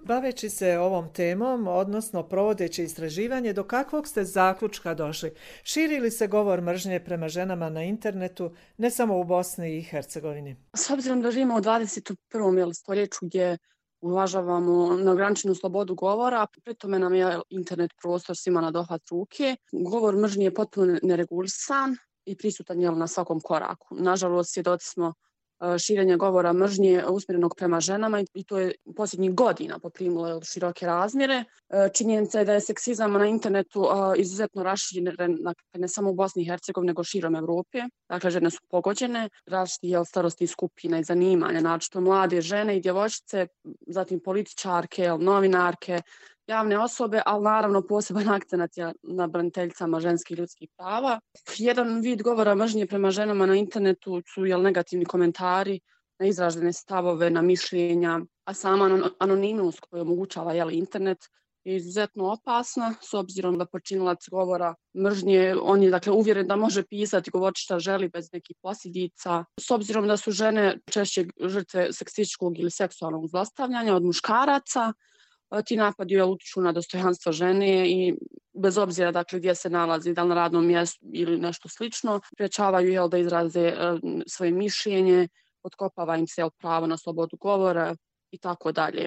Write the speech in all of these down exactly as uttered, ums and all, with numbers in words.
Baveći se ovom temom, odnosno provodeći istraživanje, do kakvog ste zaključka došli? Širi li se govor mržnje prema ženama na internetu, ne samo u Bosni i Hercegovini? S obzirom da živimo u dvadeset prvom stoljeću gdje uvažavamo neograničenu slobodu govora, pri tome nam je internet prostor svima na dohvat ruke. Govor mržnje je potpuno neregulisan i prisutan je na svakom koraku. Nažalost, svjedoci smo širenja govora mržnje usmjerenog prema ženama i to je posljednjih godina poprimilo široke razmjere. Činjenica je da je seksizam na internetu izuzetno raširen ne samo u Bosni i Hercegovini nego širom Evrope. Dakle, žene su pogođene, različitih starostnih skupina i zanimanja, naročito mlade žene i djevojčice, zatim političarke, novinarke, javne osobe, ali naravno poseban akcenat je na braniteljicama ženskih ljudskih prava. Jedan vid govora mržnje prema ženama na internetu su jel, negativni komentari na izražene stavove, na mišljenja, a sama anonimnost koju omogućava jel, internet je izuzetno opasna s obzirom da počinilac govora mržnje, on je dakle uvjeren da može pisati, govoriti šta želi bez nekih posljedica. S obzirom da su žene češće žrtve seksističkog ili seksualnog zlostavljanja od muškaraca, ti napadi utiču na dostojanstvo žene i bez obzira dakle, gdje se nalazi, da li na radnom mjestu ili nešto slično, sprječavaju jel, da izraze uh, svoje mišljenje, potkopava im se jel, pravo na slobodu govora i tako dalje.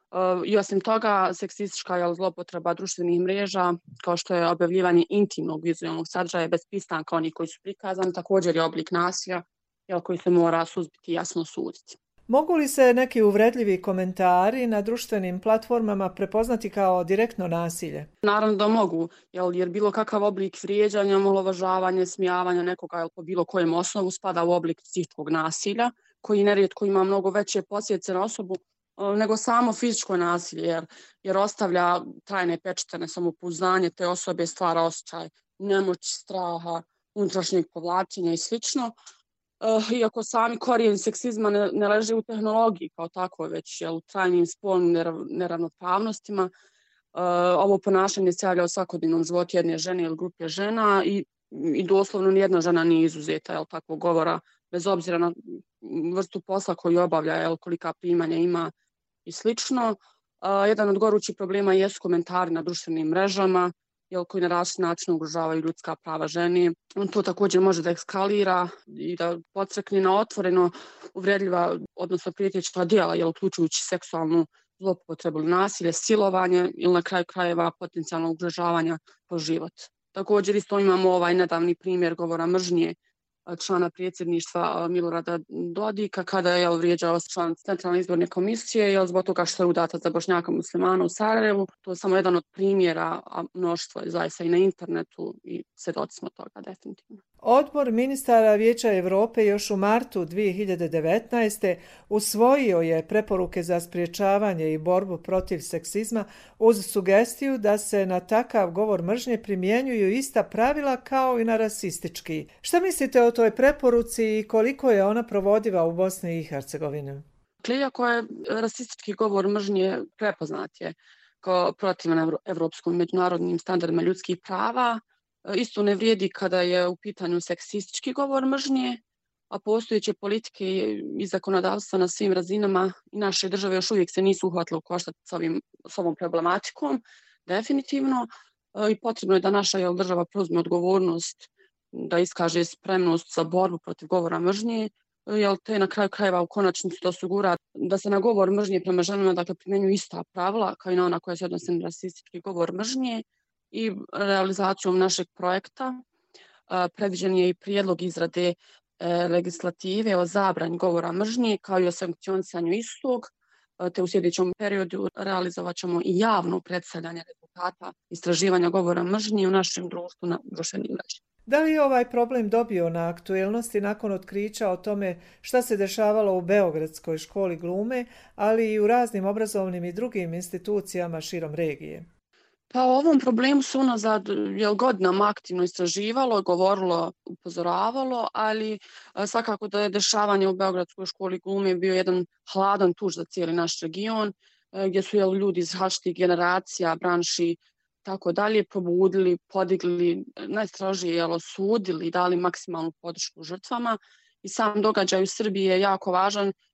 I osim toga, seksistička jel, zlopotreba društvenih mreža, kao što je objavljivanje intimnog vizualnog sadržaja bez pristanka onih koji su prikazani, također je oblik nasilja jel, koji se mora suzbiti i jasno suditi. Mogu li se neki uvredljivi komentari na društvenim platformama prepoznati kao direktno nasilje? Naravno da mogu, jer bilo kakav oblik vrijeđanja, omalovažavanja, smijavanja nekoga jel, po bilo kojem osnovu spada u oblik psihičkog nasilja, koji nerijetko ima mnogo veće posljedice na osobu nego samo fizičko nasilje, jer, jer ostavlja trajne pečate na samopouzdanje te osobe, stvara osjećaj nemoći, straha, unutrašnjeg povlačenja i slično. Uh, iako sami korijeni seksizma ne, ne leže u tehnologiji kao tako, već je u trajnim spolnim nerav, neravnopravnostima. Uh, ovo ponašanje se javlja u svakodnevnom životu jedne žene ili grupe žena i, i doslovno nijedna žena nije izuzeta jel, takvog govora, bez obzira na vrstu posla koju obavlja, jel, kolika primanja ima i slično. Uh, jedan od gorućih problema jesu komentari na društvenim mrežama, jel, koji na različit način ugrožavaju ljudska prava žene. To također može da eskalira i da podstakne na otvoreno uvredljiva, odnosno prijetečna djela, jel, uključujući seksualnu zloupotrebu ili nasilje, silovanje ili na kraju krajeva potencijalno ugrožavanja po život. Također isto imamo ovaj nedavni primjer govora mržnje člana predsjedništva Milorada Dodika kada je vrijeđao član Centralne izborne komisije jel, zbog toga što je udata za Bošnjaka muslimana u Sarajevu. To je samo jedan od primjera, a mnoštvo je zaista i na internetu i svjedoci smo toga definitivno. Odbor ministara Vijeća Europe još u martu dvije hiljade devetnaeste. usvojio je preporuke za sprječavanje i borbu protiv seksizma uz sugestiju da se na takav govor mržnje primjenjuju ista pravila kao i na rasistički. Šta mislite o toj preporuci i koliko je ona provodiva u Bosni i Hercegovini? Iako je rasistički govor mržnje prepoznat je kao protivan evropskim međunarodnim standardima ljudskih prava, isto ne vrijedi kada je u pitanju seksistički govor mržnje, a postojeće politike i zakonodavstva na svim razinama i naše države još uvijek se nisu uhvatile u koštac s, ovim, s ovom problematikom, definitivno. I potrebno je da naša jel, država preuzme odgovornost, da iskaže spremnost za borbu protiv govora mržnje, jel, te na kraju krajeva u konačnici da osigura da se na govor mržnje prema ženama dakle, primjenjuju ista pravila kao i na ona koja se odnose na rasistički govor mržnje. I realizacijom našeg projekta predviđen je i prijedlog izrade legislative o zabrani govora mržnje kao i o sankcionisanju istog, te u sljedećem periodu realizovat ćemo i javno predstavljanje rezultata istraživanja govora mržnje u našem društvu na društvenim mrežama. Da li je ovaj problem dobio na aktuelnosti nakon otkrića o tome šta se dešavalo u Beogradskoj školi glume, ali i u raznim obrazovnim i drugim institucijama širom regije? Pa o ovom problemu su unazad jel, godinama aktivno istraživalo, govorilo, upozoravalo, ali svakako da je dešavanje u Beogradskoj školi glume bio jedan hladan tuž za cijeli naš region, gdje su jel, ljudi iz različitih generacija, branši, tako dalje, probudili, podigli, najstrožije jel, osudili, dali maksimalnu podršku žrtvama. I sam događaj u Srbiji je jako važan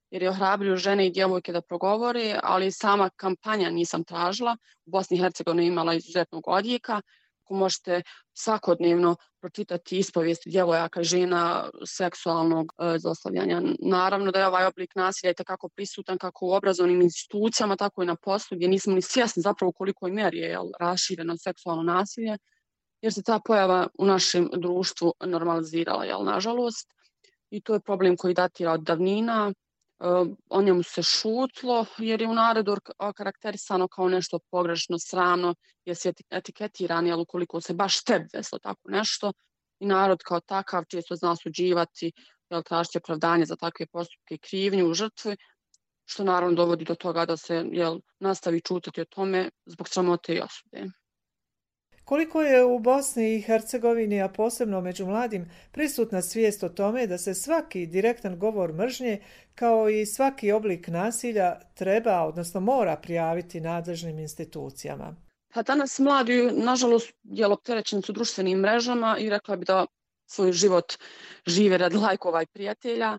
jer je ohrabrio žene i djevojke da progovore, ali sama kampanja nisam tražila. U Bosni i Hercegovini imala izuzetnog odjeka. Ako možete svakodnevno pročitati ispovijesti djevojaka i žena seksualnog e, zlostavljanja. Naravno da je ovaj oblik nasilja itekako prisutan kako u obrazovnim institucijama, tako i na poslu, gdje nismo ni svjesni zapravo u kolikoj mjeri je jel, rašireno seksualno nasilje, jer se ta pojava u našem društvu normalizirala, jel, nažalost. I to je problem koji datira od davnina. Uh, o njemu se šutlo jer je u narodu okarakterisano kao nešto pogrešno, sramno, jer se etiketiran, jel, ukoliko se baš tebi desilo tako nešto, i narod kao takav često zna osuđivati, jel, tražiti opravdanje za takve postupke i krivnju u žrtvi, što naravno dovodi do toga da se, jel, nastavi čutati o tome zbog sramote i osude. Koliko je u Bosni i Hercegovini, a posebno među mladim, prisutna svijest o tome da se svaki direktan govor mržnje, kao i svaki oblik nasilja, treba, odnosno mora prijaviti nadležnim institucijama? Pa danas mladi, nažalost, jel, opterećeni su društvenim mrežama i rekla bi da svoj život žive radi lajkova i prijatelja.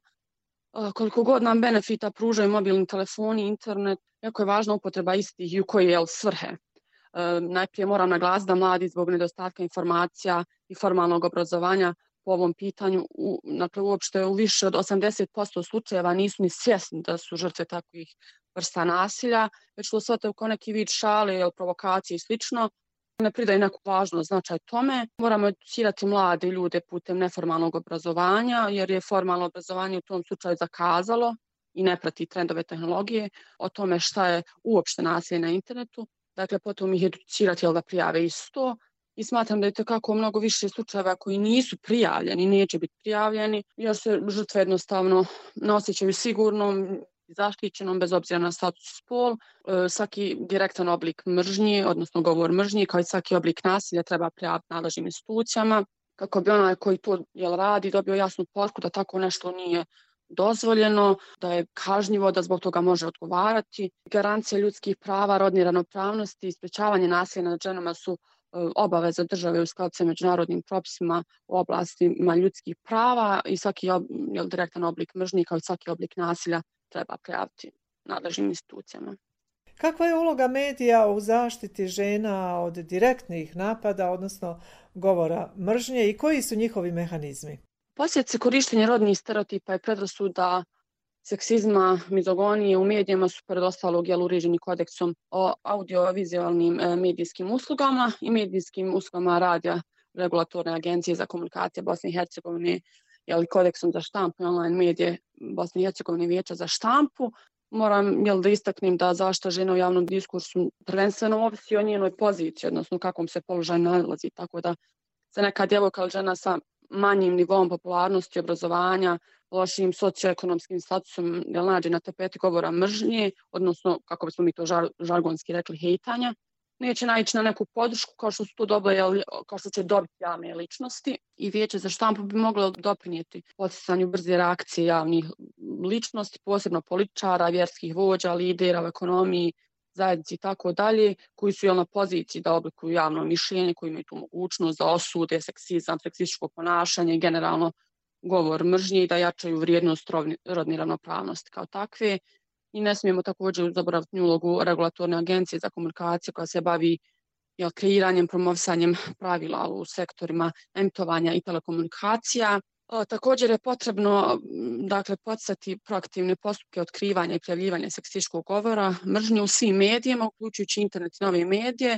Koliko god nam benefita pružaju mobilni telefoni, internet, jako je važna upotreba istih i u koje, jel, svrhe. Uh, najprije moram naglasiti da mladi zbog nedostatka informacija i formalnog obrazovanja po ovom pitanju, u, dakle, uopšte u više od osamdeset posto slučajeva nisu ni svjesni da su žrtve takvih vrsta nasilja, već to shvataju kao neki vid šale ili provokacije i slično. Ne pridaju neku važnost, značaj tome. Moramo educirati mlade ljude putem neformalnog obrazovanja, jer je formalno obrazovanje u tom slučaju zakazalo i ne prati trendove tehnologije o tome šta je uopšte nasilje na internetu. Dakle, potom ih educirati, jel, da prijave isto. I smatram da je tako mnogo više slučajeva koji nisu prijavljeni, neće biti prijavljeni, jer se žrtve jednostavno ne osjećaju sigurnom i zaštićenom bez obzira na status i spol. E, svaki direktan oblik mržnje, odnosno govor mržnje, kao i svaki oblik nasilja treba prijaviti nadležnim institucijama, kako bi onaj koji to, jel, radi dobio jasnu poruku da tako nešto nije dozvoljeno, da je kažnjivo, da zbog toga može odgovarati. Garancija ljudskih prava, rodne ravnopravnosti i sprečavanje nasilja nad ženama su obaveza države u skladu sa međunarodnim propisima u oblastima ljudskih prava i svaki, jel, direktan oblik mržnje kao i svaki oblik nasilja treba prijaviti nadležnim institucijama. Kakva je uloga medija u zaštiti žena od direktnih napada, odnosno govora mržnje, i koji su njihovi mehanizmi? Posljedice korištenja rodnih stereotipa i predrasuda, seksizma, mizogonije u medijima su pored ostalog, jel, uređeni kodeksom o audiovizualnim e, medijskim uslugama i medijskim uslugama radija Regulatorne agencije za komunikacije Bosne i Hercegovine, jel, kodeksom za štampu i online medije Bosne i Hercegovine vijeća za štampu. Moram, jel, da istaknem da zaštita žena u javnom diskursu prvenstveno ovisi o njenoj poziciji, odnosno u kakvom se položaju nalazi, tako da se neka djevojka ili žena sa manjim nivom popularnosti, obrazovanja, lošim socioekonomskim statusom, jel, nađe na tapeti govora mržnje, odnosno, kako bismo mi to žar, žargonski rekli, hejtanja, neće naići na neku podršku kao što su to dobre, jel, kao što će dobiti javne ličnosti, i vijeće za štampu bi moglo doprinijeti poticanju brze reakcije javnih ličnosti, posebno političara, vjerskih vođa, lidera u ekonomiji, zajednici i tako dalje, koji su, jel, na poziciji da oblikuju javno mišljenje, koji imaju tu mogućnost da osude seksizam, seksističko ponašanje i generalno govor mržnje i da jačaju vrijednost rodne ravnopravnosti kao takve. I ne smijemo također zaboraviti ulogu Regulatorne agencije za komunikacije koja se bavi, jel, kreiranjem, promovisanjem pravila u sektorima emitovanja i telekomunikacija. O, također je potrebno, dakle, poticati proaktivne postupke otkrivanja i prijavljivanja seksističkog govora mržnje u svim medijima, uključujući internet i nove medije,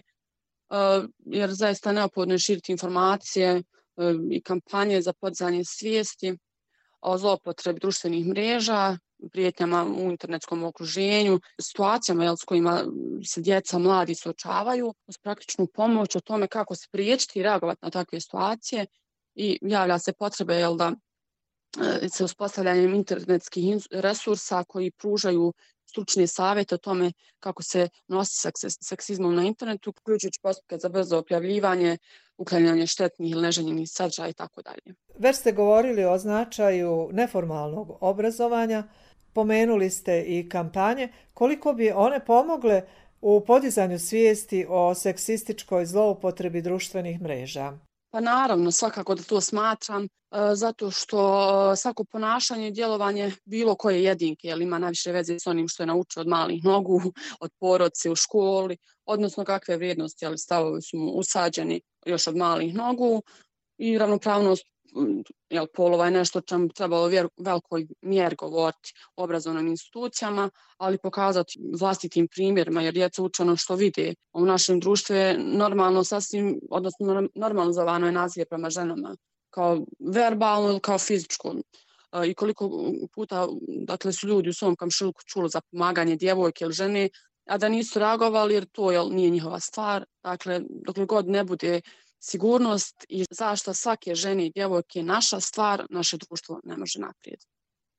o, jer zaista neophodno je širiti informacije o, i kampanje za podizanje svijesti o zloupotrebi društvenih mreža, prijetnjama u internetskom okruženju, situacijama, jel, s kojima se djeca, mladi suočavaju, uz praktičnu pomoć o tome kako se priječiti i reagovati na takve situacije. I javlja se potrebe, jel, da se uspostavljanjem internetskih resursa koji pružaju stručne savjete o tome kako se nosi s seksizmom na internetu, uključujući postupke za brzo objavljivanje, uklanjanje štetnih ili neželjenih sadržaja i tako dalje. Već ste govorili o značaju neformalnog obrazovanja, pomenuli ste i kampanje. Koliko bi one pomogle u podizanju svijesti o seksističkoj zloupotrebi društvenih mreža? Pa naravno, svakako da to smatram, zato što svako ponašanje i djelovanje bilo koje jedinke, jer ima najviše veze s onim što je naučio od malih nogu, od porodice u školi, odnosno kakve vrijednosti, ali stavovi su mu usađeni još od malih nogu i ravnopravnost jel, polova je nešto o čemu trebalo u velikoj mjeri govoriti u obrazovnim institucijama, ali pokazati vlastitim primjerima, jer djeca uče ono što vide. U našem društvu je normalno sasvim, odnosno normalizovano je nasilje prema ženama, kao verbalno ili kao fizičko. I koliko puta dakle, su ljudi u svom komšiluku čuli za pomaganje djevojke ili žene, a da nisu reagovali jer to jel, nije njihova stvar. Dakle, dokle god ne bude sigurnost i zaštita svake žene i djevojke je naša stvar, naše društvo ne može naprijed.